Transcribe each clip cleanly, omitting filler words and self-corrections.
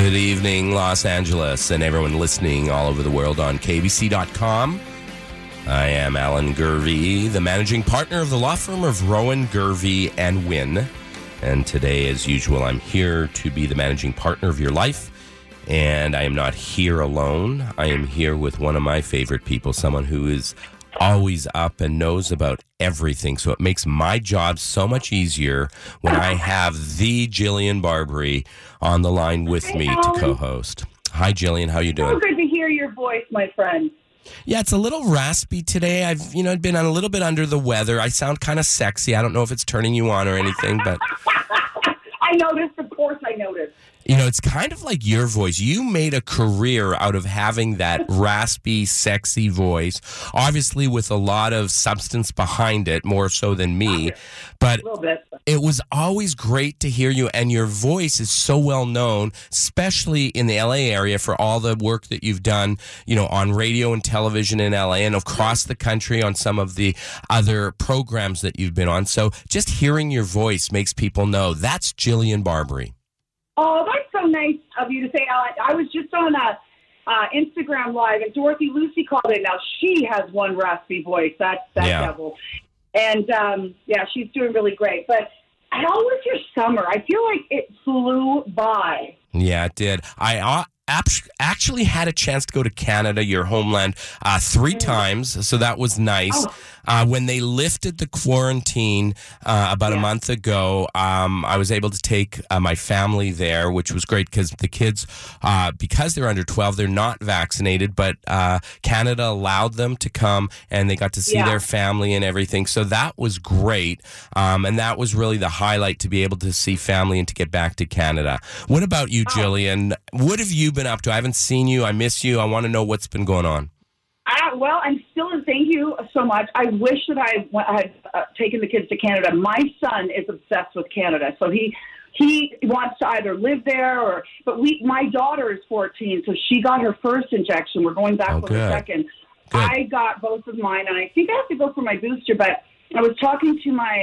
Good evening, Los Angeles, and everyone listening all over the world on KBC.com. I am Alan Gurvey, the managing partner of the law firm of Rowan, Gurvey, and Wynn. And today, as usual, I'm here to be the managing partner of your life. And I am not here alone. I am here with one of my favorite people, someone who is always up and knows about everything. So it makes my job so much easier when I have the Jillian Barbary on the line with me to co-host. Hi, Jillian. How you doing? So good to hear your voice, my friend. Yeah, it's a little raspy today. I've, been a little bit under the weather. I sound kind of sexy. I don't know if it's turning you on or anything, but I noticed. Of course I noticed. It's kind of like your voice. You made a career out of having that raspy, sexy voice, obviously with a lot of substance behind it, more so than me. But a little bit. It was always great to hear you, and your voice is so well known, especially in the LA area for all the work that you've done, on radio and television in LA and across the country on some of the other programs that you've been on. So just hearing your voice makes people know that's Jillian Barbary. Oh, that's so nice of you to say, Alan. I was just on a Instagram Live, and Dorothy Lucy called in. Now, she has one raspy voice. That's devil. And, she's doing really great. But how was your summer? I feel like it flew by. Yeah, it did. I actually had a chance to go to Canada, your homeland, 3 times, so that was nice. When they lifted the quarantine about a month ago, I was able to take my family there, which was great because the kids, because they're under 12, they're not vaccinated, but Canada allowed them to come and they got to see their family and everything. So that was great. And that was really the highlight, to be able to see family and to get back to Canada. What about you, Jillian? What have you been up to? I haven't seen you. I miss you. I want to know what's been going on. Well, I'm still, thank you so much. I wish that I had taken the kids to Canada. My son is obsessed with Canada, so he wants to either live there but my daughter is 14, so she got her first injection. We're going back for the second. Good. I got both of mine, and I think I have to go for my booster, but I was talking to my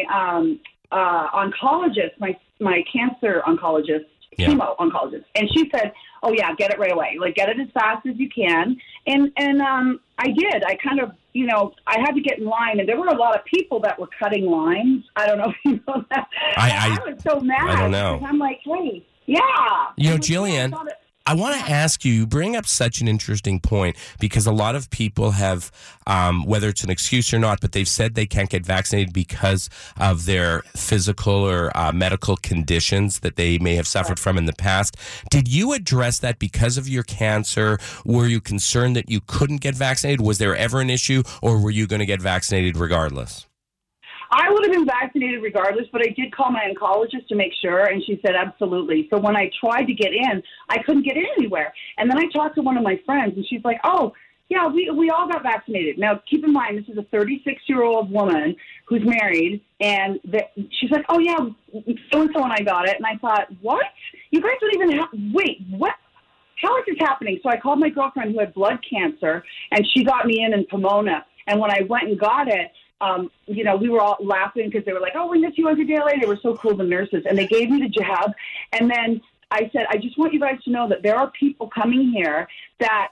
oncologist, my cancer oncologist, chemo oncologist, and she said, "Oh yeah, get it right away. Like, get it as fast as you can." And I did. I kind of, I had to get in line, and there were a lot of people that were cutting lines. I don't know if you know that. I was so mad. I don't know. I'm like, hey, Jillian, I want to ask you bring up such an interesting point, because a lot of people have, whether it's an excuse or not, but they've said they can't get vaccinated because of their physical or medical conditions that they may have suffered from in the past. Did you address that because of your cancer? Were you concerned that you couldn't get vaccinated? Was there ever an issue, or were you going to get vaccinated regardless? I would have been vaccinated regardless, but I did call my oncologist to make sure, and she said absolutely. So when I tried to get in, I couldn't get in anywhere. And then I talked to one of my friends, and she's like, "Oh, yeah, we all got vaccinated." Now, keep in mind, this is a 36-year-old woman who's married, and she's like, "Oh, yeah, so-and-so and I got it." And I thought, what? You guys don't even have – wait, what? How is this happening? So I called my girlfriend who had blood cancer, and she got me in Pomona. And when I went and got it, we were all laughing because they were like, "Oh, we miss you on your day late." They were so cool, the nurses. And they gave me the jab. And then I said, "I just want you guys to know that there are people coming here that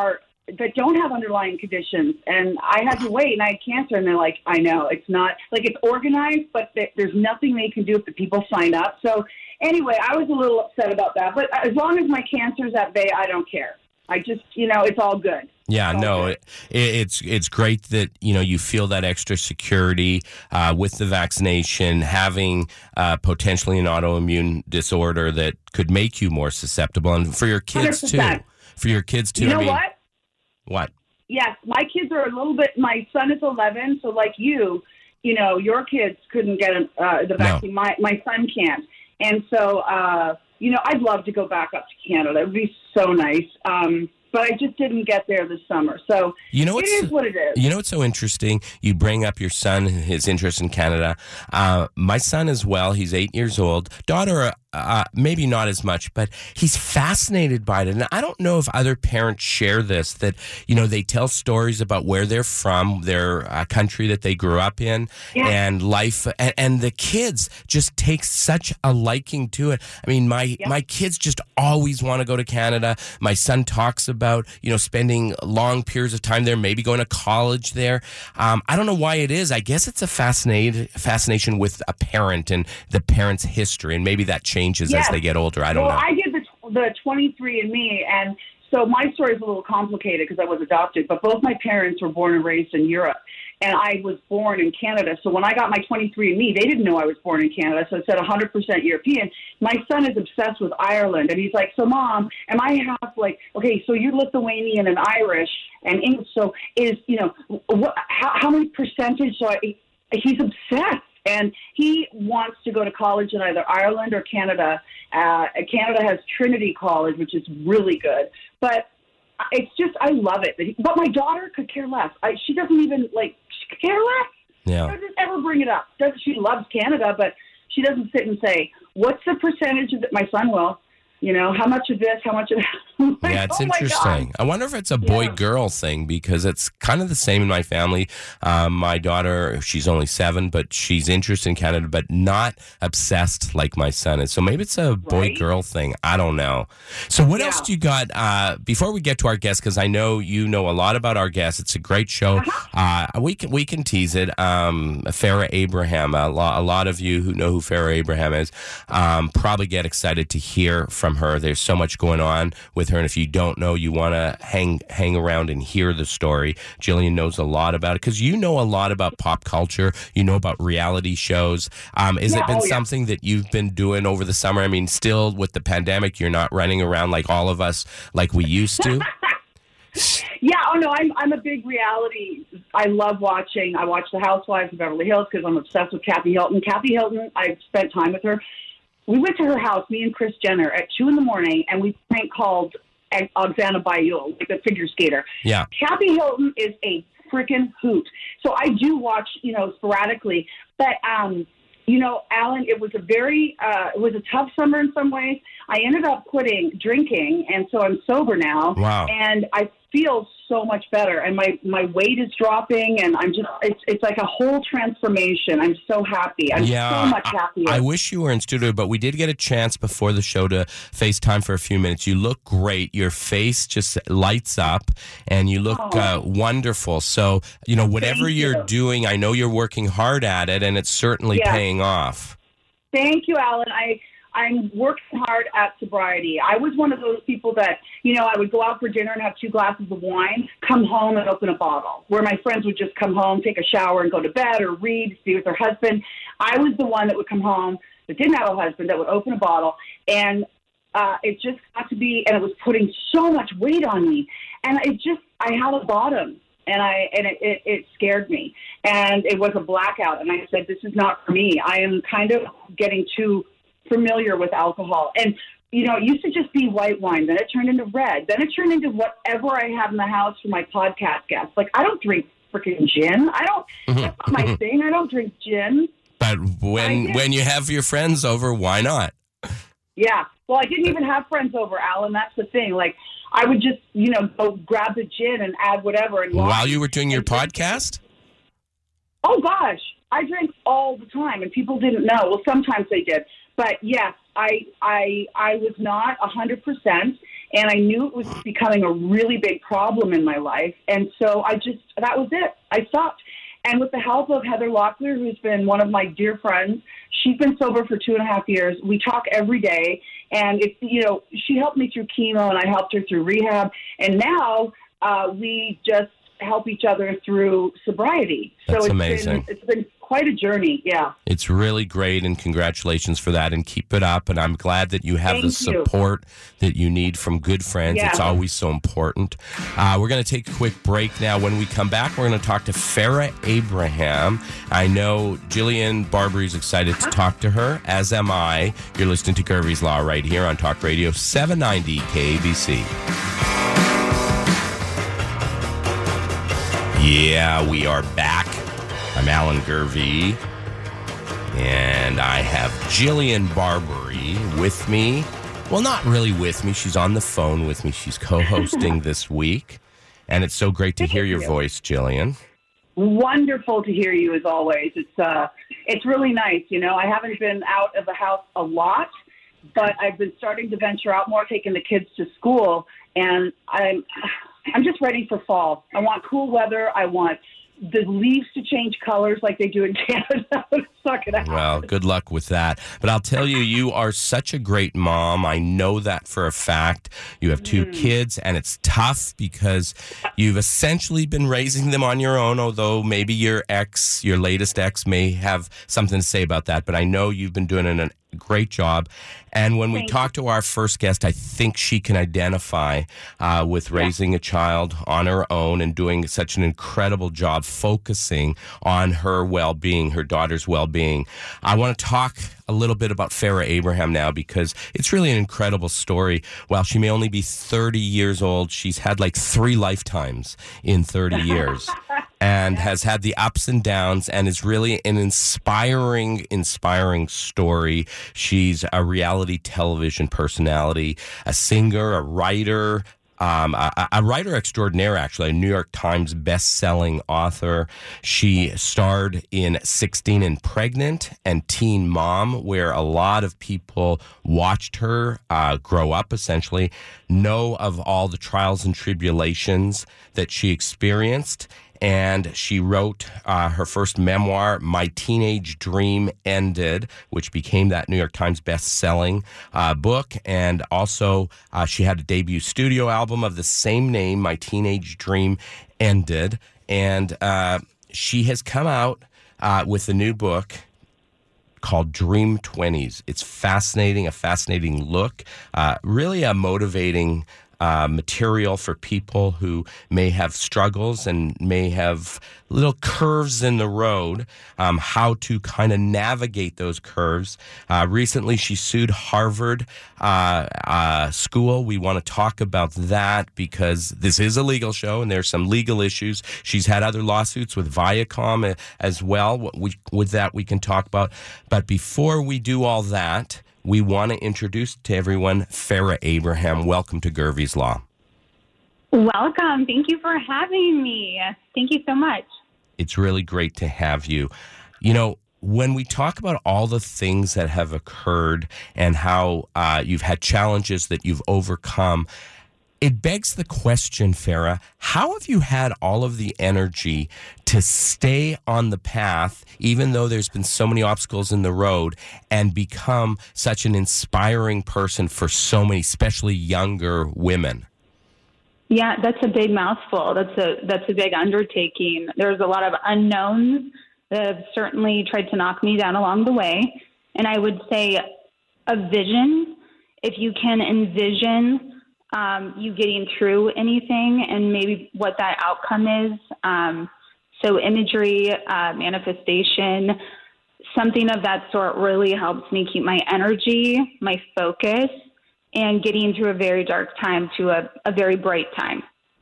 don't have underlying conditions." And I had to wait, and I had cancer. And they're like, "I know, it's not, like, it's organized, but there's nothing they can do if the people sign up." So anyway, I was a little upset about that. But as long as my cancer's at bay, I don't care. I just, it's all good. Yeah, no, it's great that, you feel that extra security with the vaccination, having potentially an autoimmune disorder that could make you more susceptible, and for your kids 100%. too. For your kids too. You know what? What? Yes, my kids are a little bit. My son is 11, so like you, your kids couldn't get the vaccine. No. My son can't, and so I'd love to go back up to Canada. It would be so nice. But I just didn't get there this summer. So it is what it is. You know what's so interesting? You bring up your son, his interest in Canada. My son as well, he's 8 years old. Daughter, maybe not as much, but he's fascinated by it. And I don't know if other parents share this, that, they tell stories about where they're from, their country that they grew up in, and life. And the kids just take such a liking to it. I mean, my kids just always want to go to Canada. My son talks about, spending long periods of time there, maybe going to college there. I don't know why it is. I guess it's a fascination with a parent and the parent's history, and maybe that changes as they get older. I don't know. I did the 23andMe, and so my story is a little complicated because I was adopted, but both my parents were born and raised in Europe, and I was born in Canada. So when I got my 23andMe, they didn't know I was born in Canada, so it said 100% European. My son is obsessed with Ireland, and he's like, so Mom, am I half okay, so you're Lithuanian and Irish and English, so how many percentage? So he's obsessed. And he wants to go to college in either Ireland or Canada. Canada has Trinity College, which is really good. But it's just, I love it. But my daughter could care less. She doesn't even, she could care less. Yeah. She doesn't ever bring it up. She loves Canada, but she doesn't sit and say, what's the percentage of it? My son will. How much of this, how much of that? Yeah, it's interesting. I wonder if it's a boy-girl thing, because it's kind of the same in my family. My daughter, she's only 7, but she's interested in Canada, but not obsessed like my son is. So maybe it's a boy-girl thing. I don't know. So what else do you got before we get to our guests? Because I know you know a lot about our guests. It's a great show. We can tease it. Farrah Abraham. A lot of you who know who Farrah Abraham is probably get excited to hear from her. There's so much going on with her, and if you don't know, you want to hang around and hear the story. Jillian knows a lot about it, because you know a lot about pop culture. You know about reality shows. Has it been something that you've been doing over the summer? I mean, still with the pandemic, you're not running around like all of us like we used to. Yeah, no, I'm a big reality. I love watching. I watch The Housewives of Beverly Hills because I'm obsessed with Kathy Hilton. Kathy Hilton, I've spent time with her. We went to her house, me and Kris Jenner, at 2 a.m, and we prank called Oksana Bayul, like the figure skater. Yeah. Kathy Hilton is a freaking hoot. So I do watch, sporadically. But, Alan, it was a tough summer in some ways. I ended up quitting drinking, and so I'm sober now. Wow. And I feel so much better, and my weight is dropping, and I'm just, it's like a whole transformation. I'm so happy. I'm so much happier. I wish you were in studio, but we did get a chance before the show to FaceTime for a few minutes. You look great. Your face just lights up, and you look wonderful. So, whatever you're doing, I know you're working hard at it, and it's certainly paying off. Thank you, Alan. I'm working hard at sobriety. I was one of those people that, I would go out for dinner and have 2 glasses of wine, come home and open a bottle, where my friends would just come home, take a shower and go to bed or read, be with their husband. I was the one that would come home that didn't have a husband, that would open a bottle. And it just got to be, and it was putting so much weight on me. And I had a bottom. And it scared me. And it was a blackout. And I said, this is not for me. I am kind of getting too familiar with alcohol. And, it used to just be white wine. Then it turned into red. Then it turned into whatever I have in the house for my podcast guests. Like, I don't drink freaking gin. That's not my thing. I don't drink gin. But when you have your friends over, why not? Yeah. Well, I didn't even have friends over, Alan. That's the thing. Like, I would just, go grab the gin and add whatever. And while you were doing your podcast? Oh, gosh. I drank all the time, and people didn't know. Well, sometimes they did. But, yes, I was not 100%, and I knew it was becoming a really big problem in my life. And so that was it. I stopped. And with the help of Heather Locklear, who's been one of my dear friends, she's been sober for 2.5 years. We talk every day. And, she helped me through chemo, and I helped her through rehab. And now we just help each other through sobriety. That's amazing. It's been quite a journey, yeah. It's really great, and congratulations for that, and keep it up. And I'm glad that you have the support that you need from good friends. Yeah. It's always so important. We're going to take a quick break now. When we come back, we're going to talk to Farrah Abraham. I know Jillian Barberie is excited to talk to her, as am I. You're listening to Gervie's Law right here on Talk Radio 790 KBC. Yeah, we are back. I'm Alan Gervie. And I have Jillian Barbary with me. Well, not really with me. She's on the phone with me. She's co-hosting this week. And it's so great to hear your voice, Jillian. Wonderful to hear you as always. It's really nice. You know, I haven't been out of the house a lot, but I've been starting to venture out more, taking the kids to school, and I'm just ready for fall. I want cool weather. I want the leaves to change colors like they do in Canada. Suck it out. Well, good luck with that. But I'll tell you, you are such a great mom. I know that for a fact. You have two kids, and it's tough because you've essentially been raising them on your own, although maybe your latest ex, may have something to say about that. But I know you've been doing a great job. And when we talked to our first guest, I think she can identify with raising a child on her own and doing such an incredible job focusing on her well-being, her daughter's well-being. I want to talk a little bit about Farrah Abraham now because it's really an incredible story. While she may only be 30 years old, she's had like 3 lifetimes in 30 years. And has had the ups and downs and is really an inspiring story. She's a reality television personality, a singer, a writer, a writer extraordinaire, actually, a New York Times best-selling author. She starred in 16 and Pregnant and Teen Mom, where a lot of people watched her grow up, essentially, know of all the trials and tribulations that she experienced. And she wrote her first memoir, My Teenage Dream Ended, which became that New York Times best-selling book. And also, she had a debut studio album of the same name, My Teenage Dream Ended. And she has come out with a new book called Dream 20s. It's fascinating, a fascinating look, really a motivating material for people who may have struggles and may have little curves in the road, how to kind of navigate those curves. Recently, she sued Harvard School. We want to talk about that because this is a legal show and there's some legal issues. She's had other lawsuits with Viacom as well. With that, we can talk about. But before we do all that, we want to introduce to everyone Farrah Abraham. Welcome to Gervie's Law. Welcome. Thank you for having me. Thank you so much. It's really great to have you. You know, when we talk about all the things that have occurred and how you've had challenges that you've overcome, it begs the question, Farrah, how have you had all of the energy to stay on the path, even though there's been so many obstacles in the road, and become such an inspiring person for so many, especially younger women? Yeah, that's a big mouthful. That's a big undertaking. There's a lot of unknowns that have certainly tried to knock me down along the way. And I would say a vision, if you can envision you getting through anything and maybe what that outcome is. So imagery, manifestation, something of that sort really helps me keep my energy, my focus, and getting through a very dark time to a very bright time.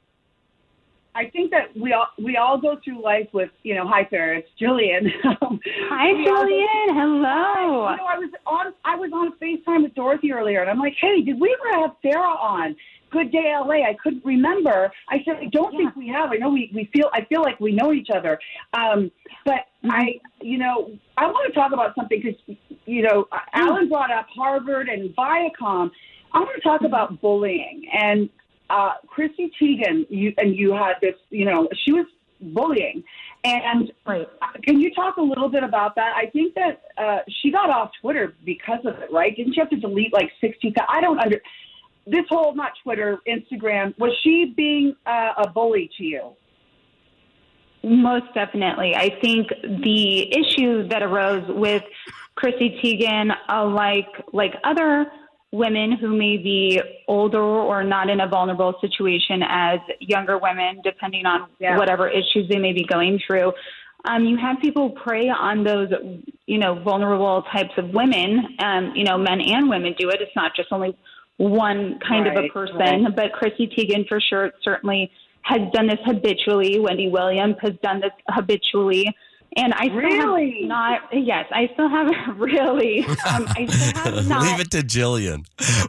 I think that we all go through life with, hi Farrah, it's Jillian. Hi Jillian, hello. I was on FaceTime with Dorothy earlier, and I'm like, hey, did we ever have Farrah on Good Day LA? I couldn't remember. I said, I don't think we have. I know I feel like we know each other. But I want to talk about something because, Alan brought up Harvard and Viacom. I want to talk about bullying and Chrissy Teigen, you had this, she was bullying. And can you talk a little bit about that? I think that she got off Twitter because of it, right? Didn't she have to delete like 60,000? This whole, not Twitter, Instagram, was she being a bully to you? Most definitely. I think the issue that arose with Chrissy Teigen, like other women who may be older or not in a vulnerable situation as younger women, depending on whatever issues they may be going through. You have people prey on those, vulnerable types of women. Men and women do it. It's not just only one kind of a person, but Chrissy Teigen for sure certainly has done this habitually. Wendy Williams has done this habitually. And I still Really? have not, yes, I still haven't really, I still have not. Leave it to Jillian.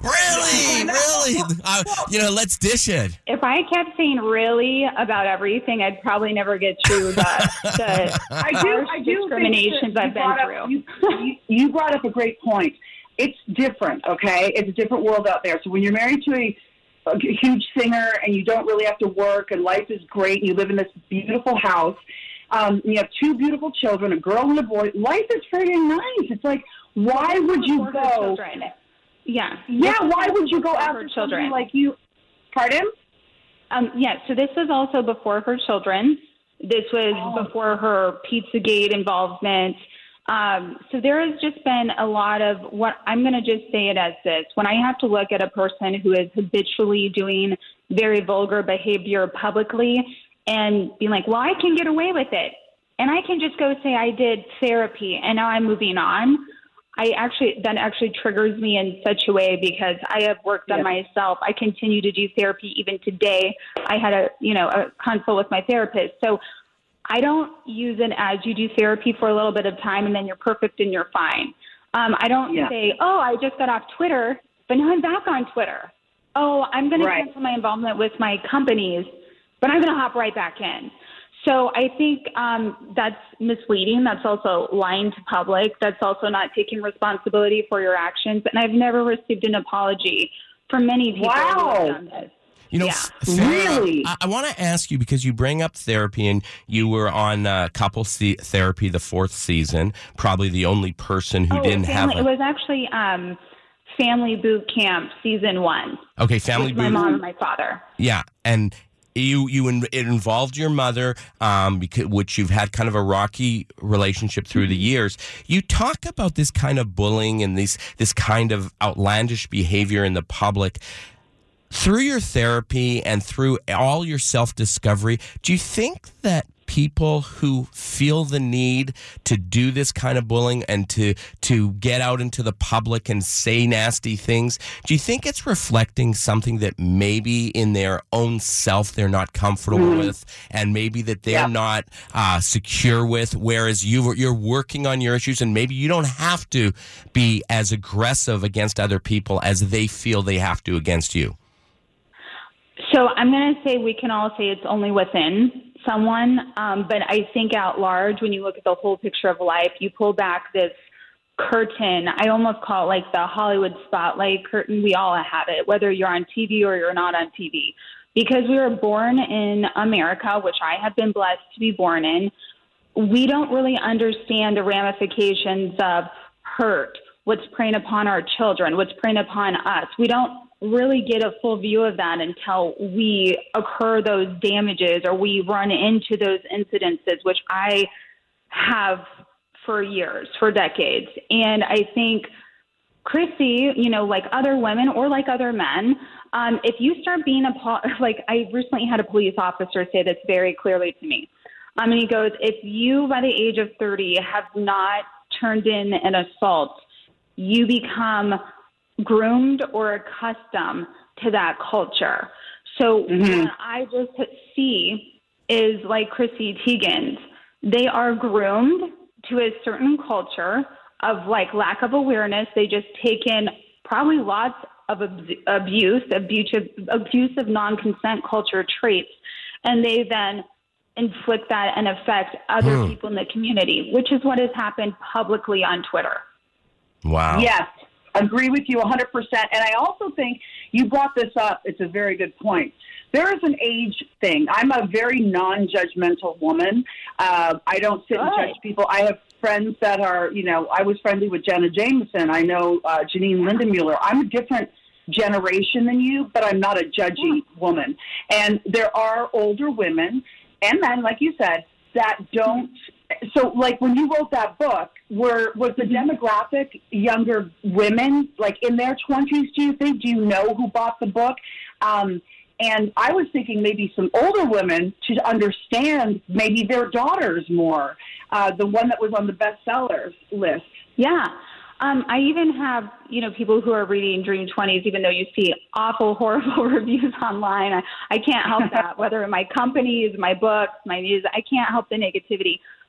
Really? Let's dish it. If I kept saying really about everything, I'd probably never get through the I do discriminations think I've been through. You brought up a great point. It's different, okay? It's a different world out there. So when you're married to a huge singer and you don't really have to work and life is great and you live in this beautiful house, you have two beautiful children, a girl and a boy, life is pretty nice. It's like, why would you go? Yeah. Yeah, why would you go after children somebody like you? Pardon? Yeah, so this was also before her children. This was before her Pizzagate involvement. So there has just been a lot of what I'm going to just say it as this. When I have to look at a person who is habitually doing very vulgar behavior publicly and being like, well, I can get away with it. And I can just go say I did therapy and now I'm moving on. That actually triggers me in such a way because I have worked on myself. I continue to do therapy even today. I had a consult with my therapist. So I don't use it as you do therapy for a little bit of time and then you're perfect and you're fine. I don't say, oh, I just got off Twitter, but now I'm back on Twitter. Oh, I'm going to cancel my involvement with my companies, but I'm going to hop right back in. So I think that's misleading. That's also lying to public. That's also not taking responsibility for your actions. And I've never received an apology from many people who have done this. Really? I want to ask you, because you bring up therapy and you were on couples therapy the 4th season, probably the only person who didn't have it was actually Family Boot Camp season 1. Okay, Family Boot. My mom and my father. Yeah, and it involved your mother, which you've had kind of a rocky relationship through the years. You talk about this kind of bullying and this kind of outlandish behavior in the public. Through your therapy and through all your self-discovery, do you think that people who feel the need to do this kind of bullying and to get out into the public and say nasty things, do you think it's reflecting something that maybe in their own self they're not comfortable with, and maybe that they're not secure with, whereas you're working on your issues and maybe you don't have to be as aggressive against other people as they feel they have to against you? So I'm going to say we can all say it's only within someone, but I think out large, when you look at the whole picture of life, you pull back this curtain. I almost call it like the Hollywood spotlight curtain. We all have it, whether you're on TV or you're not on TV. Because we were born in America, which I have been blessed to be born in, we don't really understand the ramifications of hurt, what's preying upon our children, what's preying upon us. We don't really get a full view of that until we occur those damages or we run into those incidences, which I have for years, for decades. And I think Chrissy, like other women or like other men, if you start being like I recently had a police officer say this very clearly to me. And he goes, if you by the age of 30 have not turned in an assault, you become groomed or accustomed to that culture. So what I just see is like Chrissy Teigen's. They are groomed to a certain culture of like lack of awareness. They just take in probably lots of abusive non-consent culture traits, and they then inflict that and affect other people in the community, which is what has happened publicly on Twitter. Wow. Yes. Agree with you 100%. And I also think you brought this up. It's a very good point. There is an age thing. I'm a very non-judgmental woman. I don't sit and judge people. I have friends that are, I was friendly with Jenna Jameson. I know Janine Lindenmuller. I'm a different generation than you, but I'm not a judgy woman. And there are older women and men, like you said, that don't. So, like, when you wrote that book, was the demographic younger women, like, in their 20s, do you think? Do you know who bought the book? And I was thinking maybe some older women to understand maybe their daughters more, the one that was on the bestsellers list. Yeah. I even have, people who are reading Dream 20s, even though you see awful, horrible reviews online. I can't help that, whether in my companies, my books, my news, I can't help the negativity.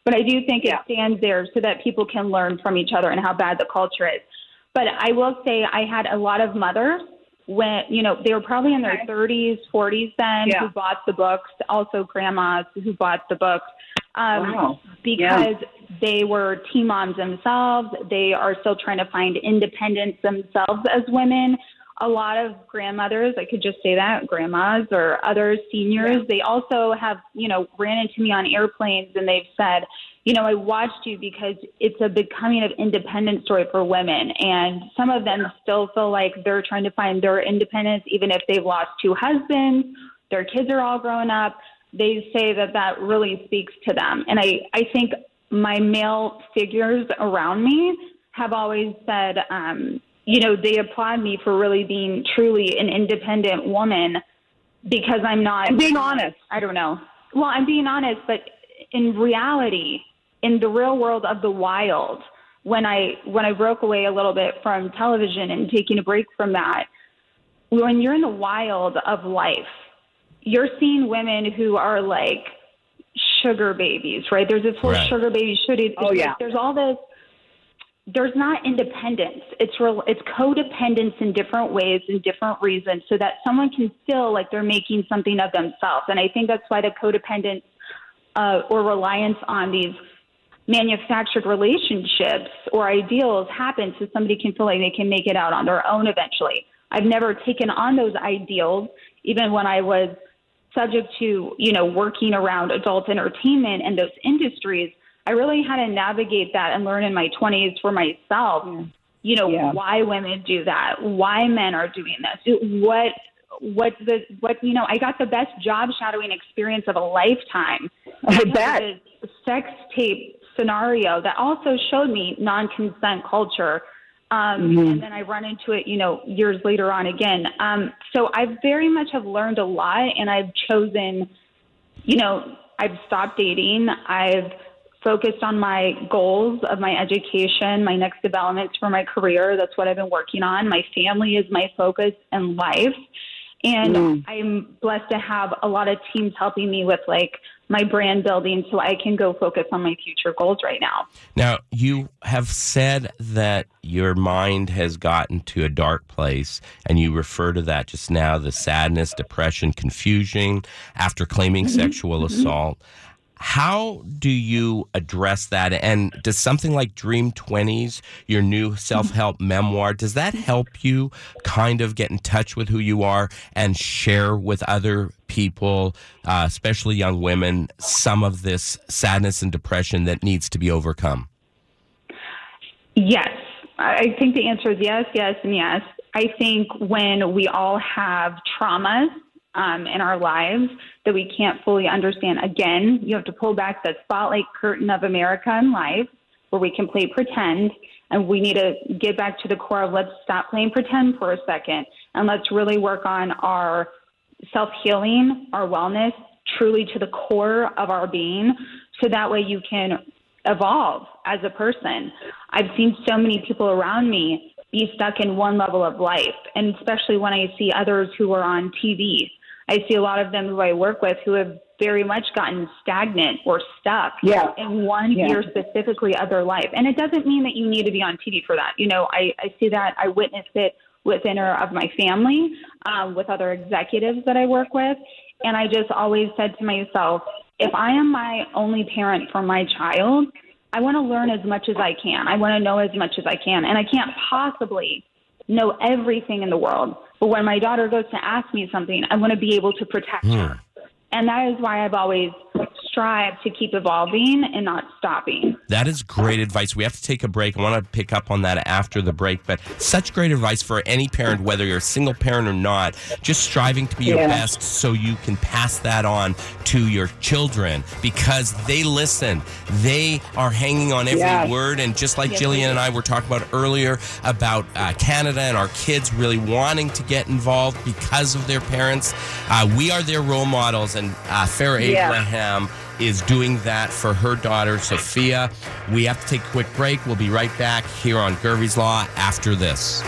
But I do think it stands there so that people can learn from each other and how bad the culture is. But I will say I had a lot of mothers when, they were probably in their 30s, 40s then, who bought the books, also grandmas who bought the books, because they were teen moms themselves. They are still trying to find independence themselves as women. A lot of grandmothers, I could just say that, grandmas or other seniors, they also have, ran into me on airplanes and they've said, I watched you because it's a becoming of independent story for women. And some of them still feel like they're trying to find their independence, even if they've lost 2 husbands, their kids are all grown up. They say that really speaks to them. And I think my male figures around me have always said, they applaud me for really being truly an independent woman because I'm not. And being honest. I don't know. Well, I'm being honest, but in reality, in the real world of the wild, when I broke away a little bit from television and taking a break from that, when you're in the wild of life, you're seeing women who are like sugar babies, right? There's this whole sugar baby shooting. There's all this. There's not independence. It's codependence in different ways and different reasons so that someone can feel like they're making something of themselves. And I think that's why the codependence or reliance on these manufactured relationships or ideals happens so somebody can feel like they can make it out on their own eventually. I've never taken on those ideals, even when I was subject to, working around adult entertainment and those industries. I really had to navigate that and learn in my 20s for myself, why women do that, why men are doing this, I got the best job shadowing experience of a lifetime. I bet. The sex tape scenario that also showed me non-consent culture. And then I run into it, years later on again. So I very much have learned a lot, and I've chosen, I've stopped dating. I've focused on my goals of my education, my next developments for my career. That's what I've been working on. My family is my focus in life. And I'm blessed to have a lot of teams helping me with my brand building so I can go focus on my future goals right now. Now, you have said that your mind has gotten to a dark place, and you refer to that just now, the sadness, depression, confusion after claiming sexual assault. How do you address that? And does something like Dream 20s, your new self-help memoir, does that help you kind of get in touch with who you are and share with other people, especially young women, some of this sadness and depression that needs to be overcome? Yes. I think the answer is yes, yes, and yes. I think when we all have traumas in our lives that we can't fully understand. Again, you have to pull back that spotlight curtain of America and life where we can play pretend, and we need to get back to the core of let's stop playing pretend for a second and let's really work on our self-healing, our wellness, truly to the core of our being, so that way you can evolve as a person. I've seen so many people around me be stuck in one level of life, and especially when I see others who are on TV. I see a lot of them who I work with who have very much gotten stagnant or stuck in one year specifically of their life. And it doesn't mean that you need to be on TV for that. I see that. I witnessed it within of my family, with other executives that I work with. And I just always said to myself, if I am my only parent for my child, I want to learn as much as I can. I want to know as much as I can. And I can't possibly know everything in the world. But when my daughter goes to ask me something, I want to be able to protect her. And that is why I've always strived to keep evolving and not stopping. That is great advice. We have to take a break. I want to pick up on that after the break, but such great advice for any parent, whether you're a single parent or not, just striving to be your best so you can pass that on to your children, because they listen. They are hanging on every word. And just like Jillian and I were talking about earlier about Canada and our kids really wanting to get involved because of their parents, we are their role models. And Farrah Abraham is doing that for her daughter, Sophia. We have to take a quick break. We'll be right back here on Gervie's Law after this.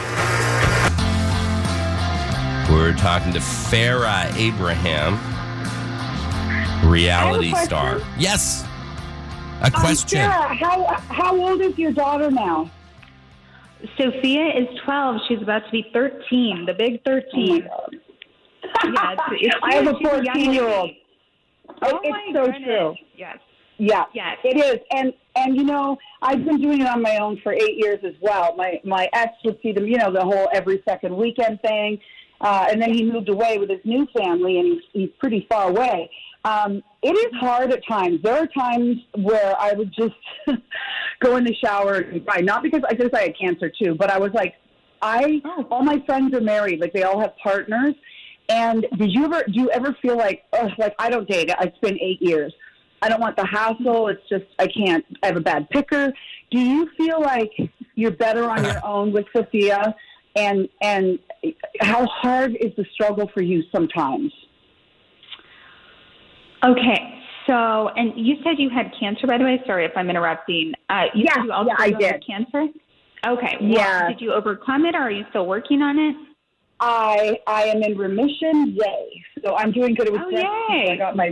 We're talking to Farrah Abraham, reality star. Yes. A question. Sarah, how old is your daughter now? Sophia is 12. She's about to be 13, the big 13. Oh my God. Yeah, it's I have a she's young 14-year-old. Oh, It's my so goodness. true. Yes. Yeah, Yes. it is. And you know, I've been doing it on my own for 8 years as well. My ex would see them, you know, the whole every second weekend thing. And then he moved away with his new family, and he's pretty far away. It is hard at times. There are times where I would just go in the shower and cry. Not because I had cancer too, but I was like, all my friends are married. Like, they all have partners. And do you ever feel like I don't date? It's been 8 years. I don't want the hassle. It's just, I can't. I have a bad picker. Do you feel like you're better on your own with Sophia? And how hard is the struggle for you sometimes? Okay. So, and you said you had cancer, by the way. Sorry if I'm interrupting. Said you also I had did. Cancer? Okay. Well, Yeah. did you overcome it, or are you still working on it? I am in remission. Yay! So I'm doing good. It was yay! I got my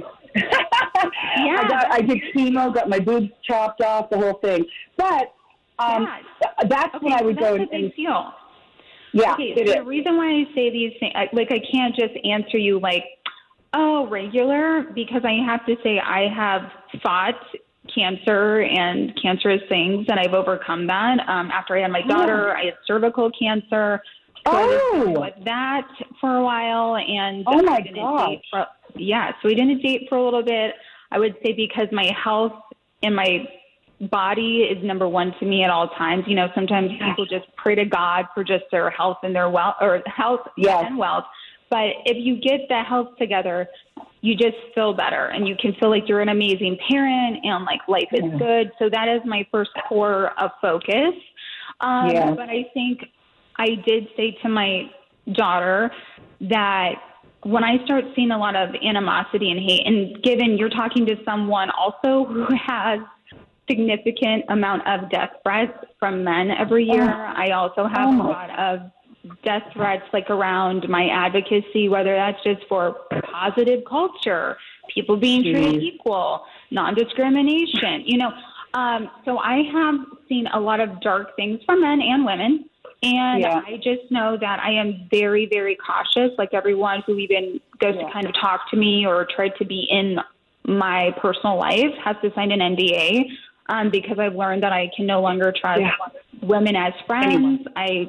I did chemo, got my boobs chopped off, the whole thing. But that's when I would so go that's a big deal. Yeah, Okay, it so is. the reason why I say these things, I can't just answer you like, oh, regular, because I have to say I have fought cancer and cancerous things, and I've overcome that. After I had my daughter, I had cervical cancer. So I was dealing with that for a while, and oh my I didn't date so we didn't date for a little bit. I would say because my health and my body is number one to me at all times. You know, sometimes people just pray to God for just their health and their wealth, or health and wealth. But if you get the health together, you just feel better, and you can feel like you're an amazing parent, and like life is good. So that is my first core of focus. But I think I did say to my daughter that when I start seeing a lot of animosity and hate, and given you're talking to someone also who has significant amount of death threats from men every year, I also have a lot of death threats like around my advocacy, whether that's just for positive culture, people being treated equal, non-discrimination, you know. So I have seen a lot of dark things from men and women. And I just know that I am very, very cautious, like everyone who even goes to kind of talk to me or tried to be in my personal life has to sign an NDA because I've learned that I can no longer trust women as friends.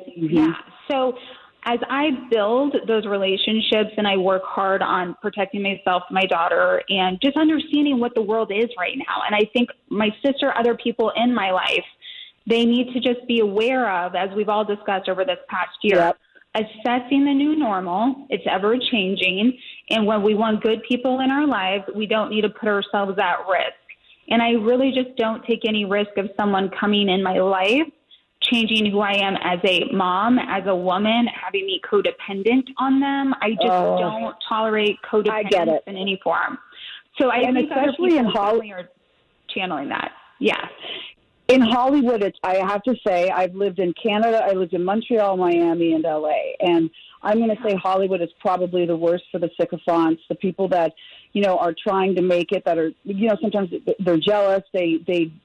So as I build those relationships and I work hard on protecting myself, my daughter, and just understanding what the world is right now. And I think my sister, other people in my life, they need to just be aware of, as we've all discussed over this past year, assessing the new normal. It's ever changing. And when we want good people in our lives, we don't need to put ourselves at risk. And I really just don't take any risk of someone coming in my life, changing who I am as a mom, as a woman, having me codependent on them. I just don't tolerate codependence in any form. So I think especially in Hollywood are channeling that. Yeah. In Hollywood, I have to say, I've lived in Canada, I lived in Montreal, Miami, and LA. And I'm going to say Hollywood is probably the worst for the sycophants, the people that, you know, are trying to make it, that are, you know, sometimes they're jealous, they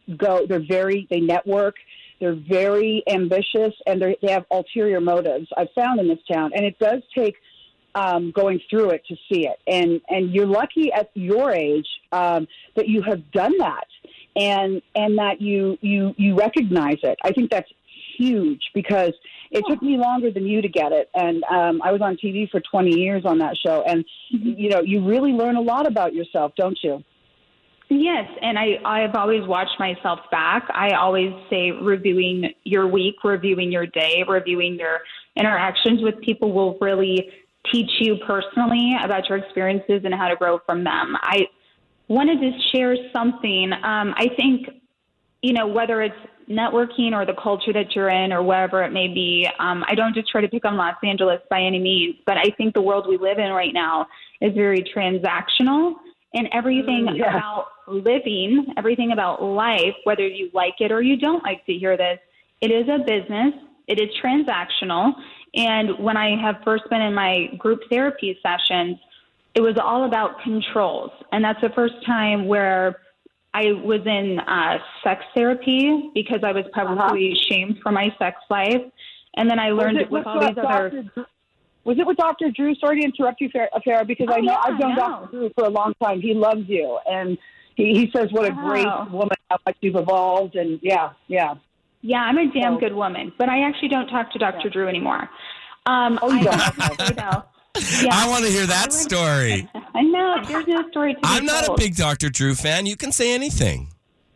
network, they're very ambitious, and they have ulterior motives, I've found in this town. And it does take going through it to see it. And you're lucky at your age that you have done that. And that you recognize it. I think that's huge because it took me longer than you to get it. And I was on TV for 20 years on that show. And, you know, you really learn a lot about yourself, don't you? Yes, and I've always watched myself back. I always say reviewing your week, reviewing your day, reviewing your interactions with people will really teach you personally about your experiences and how to grow from them. I wanted to share something. I think, you know, whether it's networking or the culture that you're in or wherever it may be, I don't just try to pick on Los Angeles by any means, but I think the world we live in right now is very transactional, and everything about living, everything about life, whether you like it or you don't like to hear this, it is a business. It is transactional. And when I have first been in my group therapy sessions, it was all about controls. And that's the first time where I was in sex therapy because I was publicly shamed for my sex life. And then I learned with all these other... Was it with Dr. Drew? Sorry to interrupt you, Farrah, because I know I've known Dr. Drew for a long time. He loves you, and he says what a great woman, how much you've evolved, and yeah. Yeah, I'm a damn good woman, but I actually don't talk to Dr. Drew anymore. You don't. Yeah. I want to hear that story. I know. There's no story to be I'm not told. a big Dr. Drew fan. You can say anything.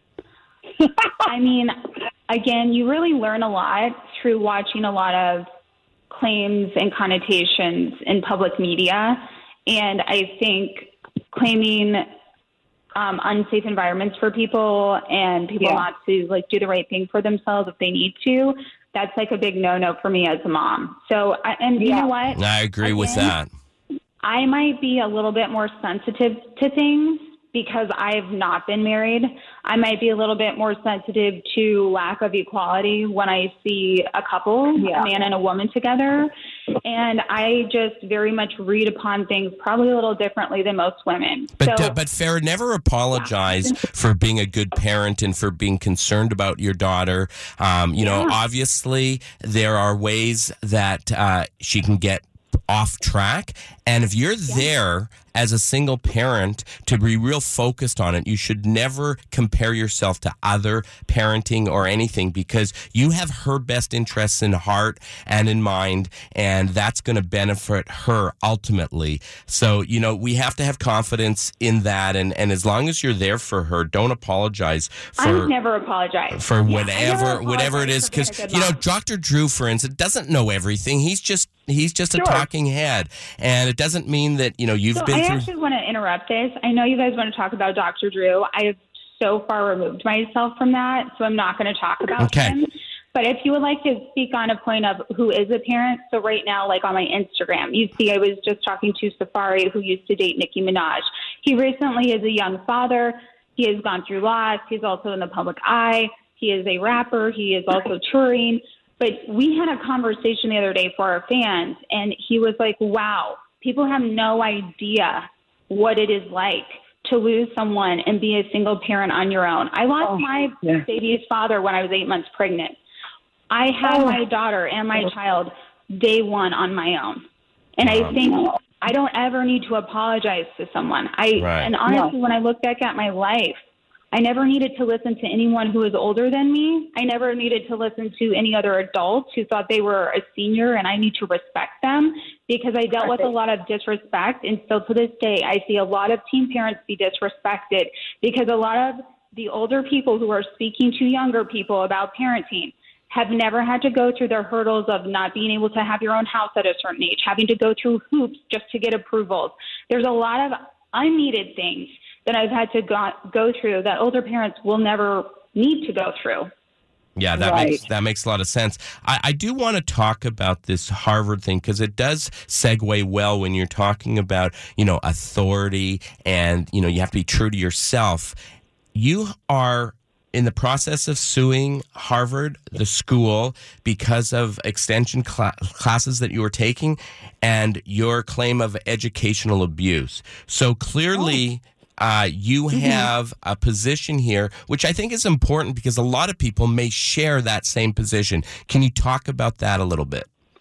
I mean, again, you really learn a lot through watching a lot of claims and connotations in public media. And I think claiming unsafe environments for people and people not to like do the right thing for themselves if they need to, that's like a big no-no for me as a mom. So, you know what? I agree with that. I might be a little bit more sensitive to things because I've not been married. I might be a little bit more sensitive to lack of equality when I see a couple, a man and a woman together. And I just very much read upon things probably a little differently than most women. But Farrah, never apologize for being a good parent and for being concerned about your daughter. You know, obviously there are ways that she can get off track. And if you're there as a single parent to be real focused on it, you should never compare yourself to other parenting or anything, because you have her best interests in heart and in mind, and that's going to benefit her ultimately. So, you know, we have to have confidence in that. And as long as you're there for her, don't apologize for... I never apologize. For whatever it is. Because, you know, Dr. Drew, for instance, doesn't know everything. He's just a talking head. And it doesn't mean that, you know, you've been through... I actually want to interrupt this. I know you guys want to talk about Dr. Drew. I have so far removed myself from that, so I'm not going to talk about him. But if you would like to speak on a point of who is a parent, so right now, like on my Instagram, you see I was just talking to Safari, who used to date Nicki Minaj. He recently is a young father. He has gone through loss. He's also in the public eye. He is a rapper. He is also touring. But we had a conversation the other day for our fans, and he was like, wow, people have no idea what it is like to lose someone and be a single parent on your own. I lost my baby's father when I was 8 months pregnant. I had my daughter and my child day one on my own. And I think I don't ever need to apologize to someone. And honestly, when I look back at my life, I never needed to listen to anyone who was older than me. I never needed to listen to any other adults who thought they were a senior, and I need to respect them because I dealt with a lot of disrespect. And still to this day, I see a lot of teen parents be disrespected because a lot of the older people who are speaking to younger people about parenting have never had to go through the hurdles of not being able to have your own house at a certain age, having to go through hoops just to get approvals. There's a lot of unneeded things that I've had to go through that older parents will never need to go through. Yeah, that makes a lot of sense. I do want to talk about this Harvard thing because it does segue well when you're talking about, you know, authority and, you know, you have to be true to yourself. You are in the process of suing Harvard, the school, because of extension classes that you were taking and your claim of educational abuse. So clearly... you have a position here, which I think is important because a lot of people may share that same position. Can you talk about that a little bit?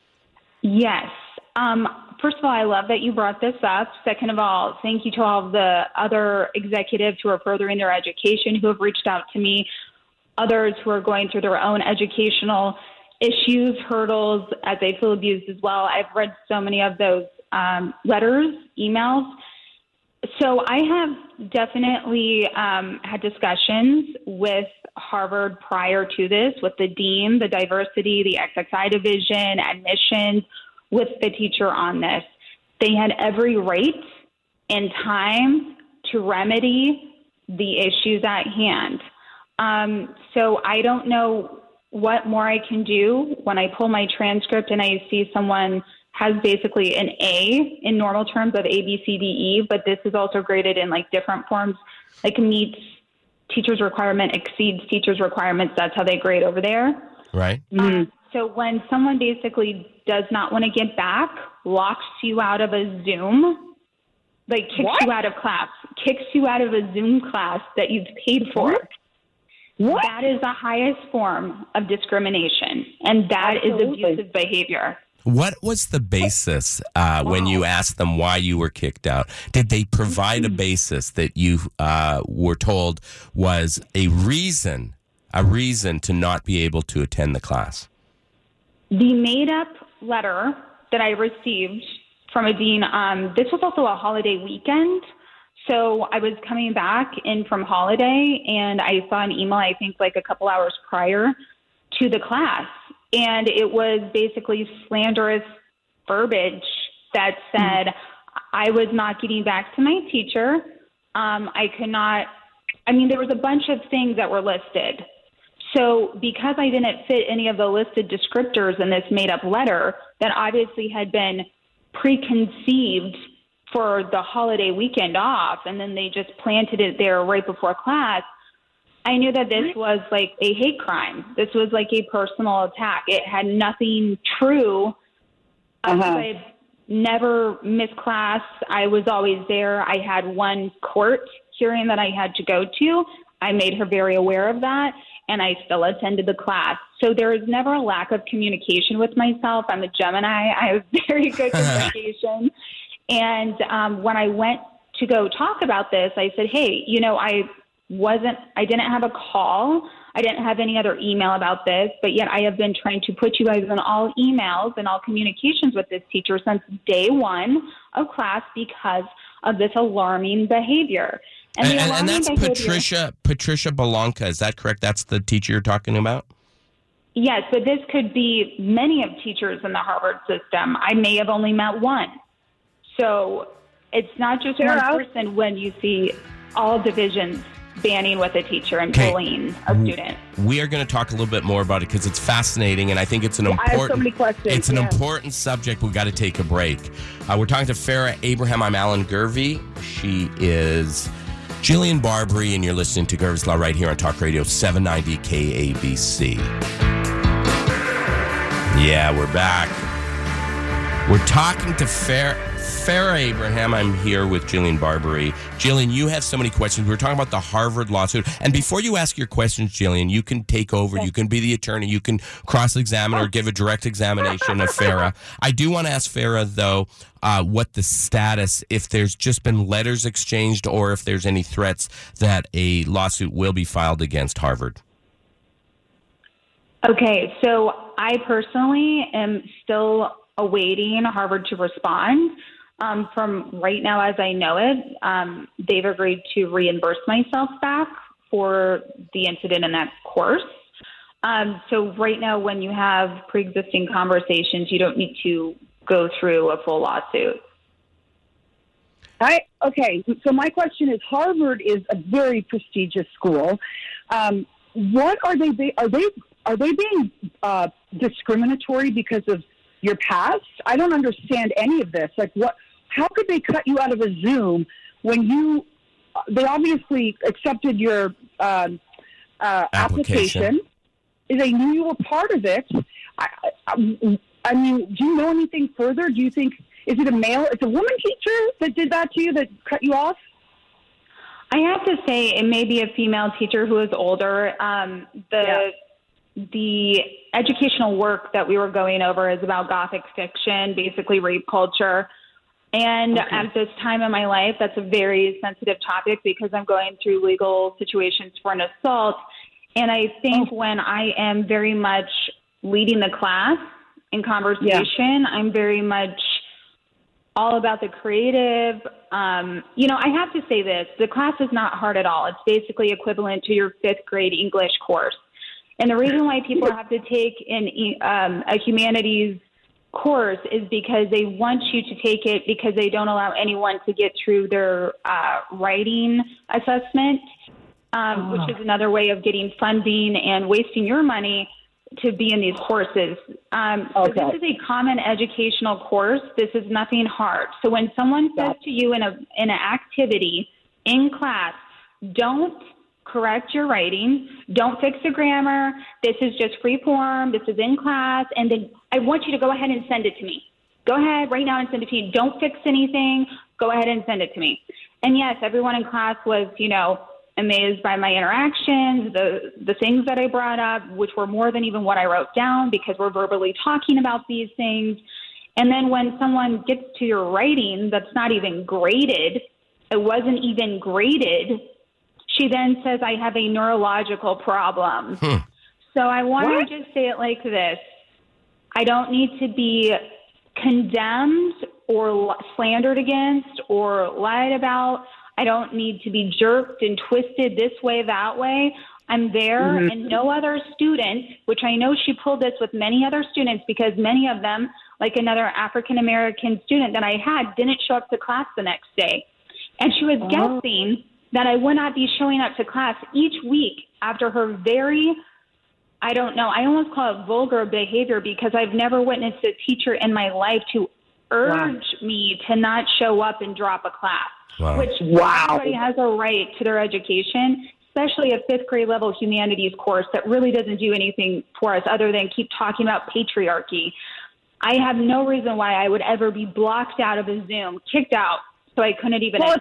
Yes. First of all, I love that you brought this up. Second of all, thank you to all of the other executives who are furthering their education, who have reached out to me, others who are going through their own educational issues, hurdles, as they feel abused as well. I've read so many of those letters, emails. So I have definitely had discussions with Harvard prior to this, with the dean, the diversity, the XXI division, admissions, with the teacher on this. They had every right and time to remedy the issues at hand. So I don't know what more I can do when I pull my transcript and I see someone has basically an A in normal terms of A, B, C, D, E, but this is also graded in like different forms, like meets teacher's requirement, exceeds teacher's requirements. That's how they grade over there. Right. So when someone basically does not want to get back, locks you out of a Zoom, Like kicks you out of class, kicks you out of a Zoom class that you've paid for. What? That is the highest form of discrimination, and that is abusive behavior. What was the basis when you asked them why you were kicked out? Did they provide a basis that you were told was a reason to not be able to attend the class? The made-up letter that I received from a dean, this was also a holiday weekend. So I was coming back in from holiday, and I saw an email, I think like a couple hours prior to the class. And it was basically slanderous verbiage that said I was not getting back to my teacher. There was a bunch of things that were listed. So because I didn't fit any of the listed descriptors in this made-up letter that obviously had been preconceived for the holiday weekend off, and then they just planted it there right before class, I knew that this was like a hate crime. This was like a personal attack. It had nothing true. I never missed class. I was always there. I had one court hearing that I had to go to. I made her very aware of that, and I still attended the class. So there is never a lack of communication with myself. I'm a Gemini. I have very good communication. And when I went to go talk about this, I said, hey, I didn't have a call. I didn't have any other email about this, but yet I have been trying to put you guys in all emails and all communications with this teacher since day one of class because of this alarming behavior. And that's Patricia Balanca. Is that correct? That's the teacher you're talking about? Yes, but this could be many of teachers in the Harvard system. I may have only met one. So it's not just one person when you see all divisions banning with a teacher and bullying a student. We are going to talk a little bit more about it because it's fascinating, and I think it's an important. I have so many questions. It's an important subject. We've got to take a break. We're talking to Farah Abraham. I'm Alan Gurvey. She is Jillian Barbary, and you're listening to Gurvey's Law right here on Talk Radio 790 KABC. Yeah, we're back. We're talking to Farah Abraham. I'm here with Jillian Barbary. Jillian, you have so many questions. We're talking about the Harvard lawsuit. And before you ask your questions, Jillian, you can take over. You can be the attorney. You can cross-examine or give a direct examination of Farah. I do want to ask Farah, though, what the status, if there's just been letters exchanged or if there's any threats that a lawsuit will be filed against Harvard. Okay, so I personally am still awaiting Harvard to respond. From right now, as I know it, they've agreed to reimburse myself back for the incident in that course. So right now, when you have pre-existing conversations, you don't need to go through a full lawsuit. Okay, so my question is, Harvard is a very prestigious school. What are they being discriminatory because of your past? I don't understand any of this. Like, how could they cut you out of a Zoom when they obviously accepted your application? They knew you were part of it. I mean, do you know anything further? Do you think, is it it's a woman teacher that did that to you, that cut you off? I have to say it may be a female teacher who is older. The educational work that we were going over is about Gothic fiction, basically rape culture. And at this time in my life, that's a very sensitive topic because I'm going through legal situations for an assault. And I think when I am very much leading the class in conversation, I'm very much all about the creative. I have to say this. The class is not hard at all. It's basically equivalent to your 5th grade English course. And the reason why people have to take a humanities course is because they want you to take it because they don't allow anyone to get through their writing assessment, which is another way of getting funding and wasting your money to be in these courses. So this is a common educational course. This is nothing hard. So when someone says to you in an activity in class, don't correct your writing, don't fix the grammar, this is just free form, this is in class, and then I want you to go ahead and send it to me. Go ahead right now and send it to me. Don't fix anything. Go ahead and send it to me. And yes, everyone in class was, amazed by my interactions, the things that I brought up, which were more than even what I wrote down because we're verbally talking about these things. And then when someone gets to your writing that's not even graded, it wasn't even graded, she then says, I have a neurological problem. So I want to just say it like this. I don't need to be condemned or slandered against or lied about. I don't need to be jerked and twisted this way, that way. I'm there, and no other student, which I know she pulled this with many other students because many of them, like another African-American student that I had, didn't show up to class the next day. And she was guessing that I would not be showing up to class each week after her very, I don't know, I almost call it vulgar behavior because I've never witnessed a teacher in my life to urge me to not show up and drop a class. Which everybody has a right to their education, especially a fifth grade level humanities course that really doesn't do anything for us other than keep talking about patriarchy. I have no reason why I would ever be blocked out of a Zoom, kicked out, so I couldn't even. Well,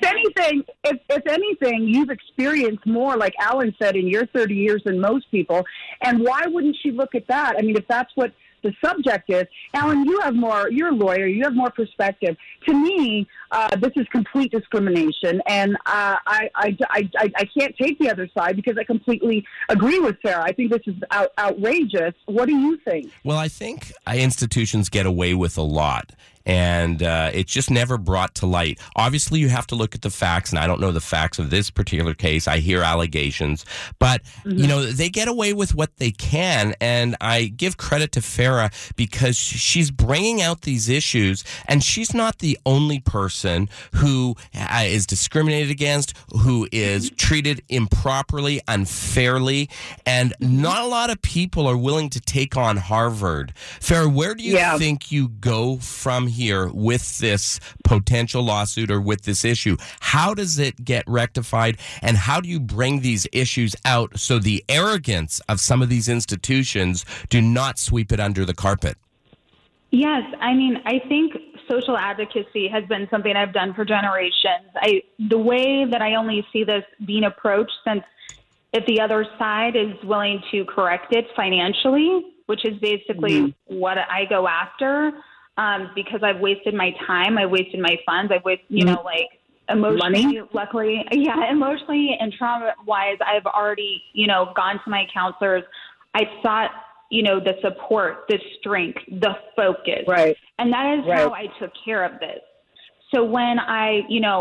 if anything, you've experienced more, like Alan said, in your 30 years than most people. And why wouldn't she look at that? I mean, if that's what the subject is, Alan, you're a lawyer, you have more perspective. To me, this is complete discrimination, and I can't take the other side because I completely agree with Sarah. I think this is outrageous. What do you think? Well, I think institutions get away with a lot. And it's just never brought to light. Obviously, you have to look at the facts, and I don't know the facts of this particular case. I hear allegations, but they get away with what they can. And I give credit to Farah because she's bringing out these issues, and she's not the only person who is discriminated against, who is treated improperly, unfairly, and not a lot of people are willing to take on Harvard. Farah, where do you think you go from here with this potential lawsuit or with this issue? How does it get rectified, and how do you bring these issues out so the arrogance of some of these institutions do not sweep it under the carpet? Yes, I mean, I think social advocacy has been something I've done for generations. The way that I only see this being approached, since if the other side is willing to correct it financially, which is basically what I go after, because I've wasted my time, I've wasted my funds, I've wasted, emotionally, money? Luckily, emotionally and trauma-wise, I've already, gone to my counselors. I sought, the support, the strength, the focus. Right. And that is how I took care of this. So when I,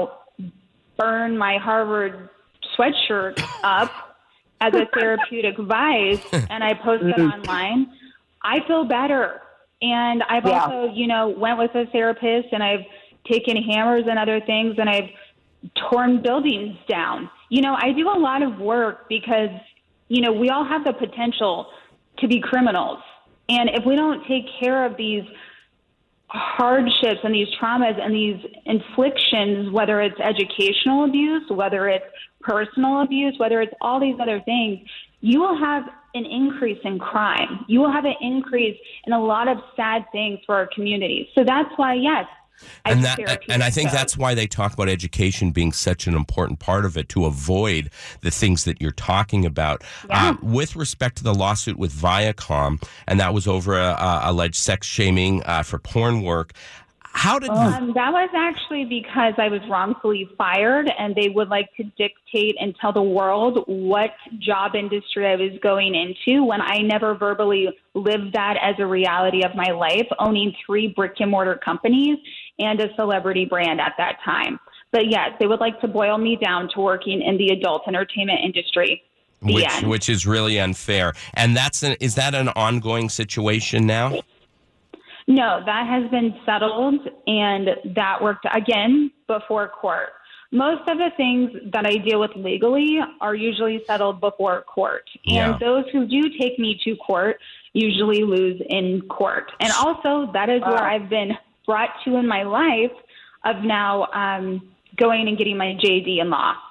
burn my Harvard sweatshirt up as a therapeutic vice and I post it online, I feel better. And I've also, went with a therapist, and I've taken hammers and other things, and I've torn buildings down. I do a lot of work because, we all have the potential to be criminals. And if we don't take care of these hardships and these traumas and these inflictions, whether it's educational abuse, whether it's personal abuse, whether it's all these other things, you will have an increase in crime. You will have an increase in a lot of sad things for our communities. So that's why, yes. And I think that's why they talk about education being such an important part of it, to avoid the things that you're talking about. With respect to the lawsuit with Viacom, and that was over alleged sex shaming for porn work, how did that was actually because I was wrongfully fired, and they would like to dictate and tell the world what job industry I was going into when I never verbally lived that as a reality of my life, owning 3 brick and mortar companies and a celebrity brand at that time. But yes, they would like to boil me down to working in the adult entertainment industry. Which is really unfair. And is that an ongoing situation now? No, that has been settled, and that worked again before court. Most of the things that I deal with legally are usually settled before court. And those who do take me to court usually lose in court. And also, that is where I've been brought to in my life of now going and getting my JD in law.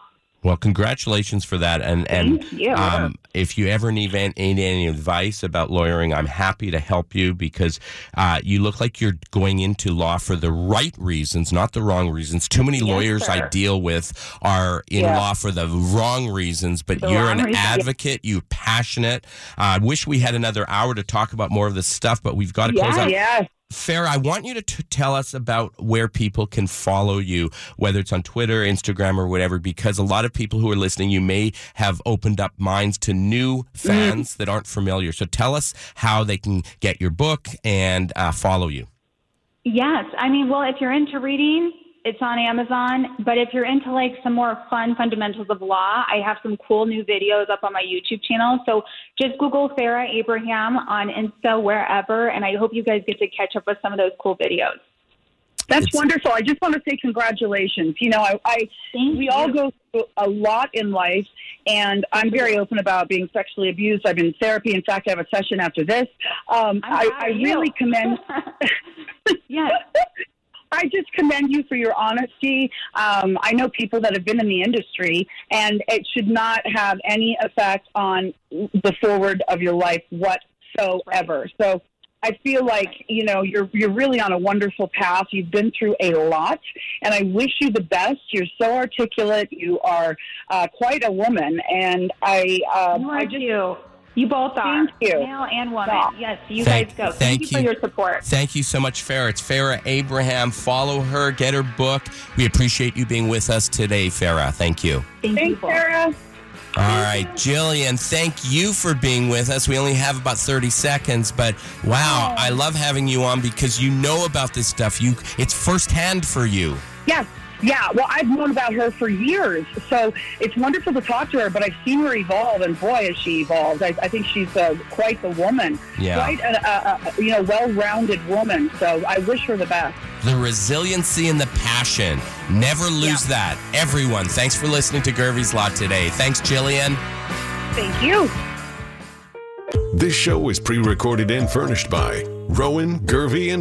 Well, congratulations for that. And Thank you. If you ever need any advice about lawyering, I'm happy to help you because you look like you're going into law for the right reasons, not the wrong reasons. Too many lawyers I deal with are in law for the wrong reasons, but you're an advocate. You're passionate. I wish we had another hour to talk about more of this stuff, but we've got to close out. Yes. Farah, I want you to tell us about where people can follow you, whether it's on Twitter, Instagram, or whatever, because a lot of people who are listening, you may have opened up minds to new fans that aren't familiar. So tell us how they can get your book and follow you. Yes. I mean, well, if you're into reading, it's on Amazon. But if you're into like some more fun fundamentals of law, I have some cool new videos up on my YouTube channel. So just Google Farah Abraham on Insta, wherever. And I hope you guys get to catch up with some of those cool videos. That's wonderful. I just want to say congratulations. You know, we all go through a lot in life, and I'm very open about being sexually abused. I've been in therapy. In fact, I have a session after this. I really commend. Yes. I just commend you for your honesty. I know people that have been in the industry, and it should not have any effect on the forward of your life whatsoever. So I feel like, you know, you're really on a wonderful path. You've been through a lot, and I wish you the best. You're so articulate. You are quite a woman, and You both are. Thank you. Male and woman. Oh. Yes, you guys go. Thank you for your support. Thank you so much, Farah. It's Farah Abraham. Follow her. Get her book. We appreciate you being with us today, Farah. Thank you. Thanks, Sarah. All right, Jillian, thank you for being with us. We only have about 30 seconds, but wow, I love having you on because you know about this stuff. It's firsthand for you. Yes. Yeah, well, I've known about her for years, so it's wonderful to talk to her, but I've seen her evolve, and boy, has she evolved. I think she's quite the woman, quite a well-rounded woman, so I wish her the best. The resiliency and the passion. Never lose that. Everyone, thanks for listening to Gervie's Law today. Thanks, Jillian. Thank you. This show is pre-recorded and furnished by Rowan, Gervie, and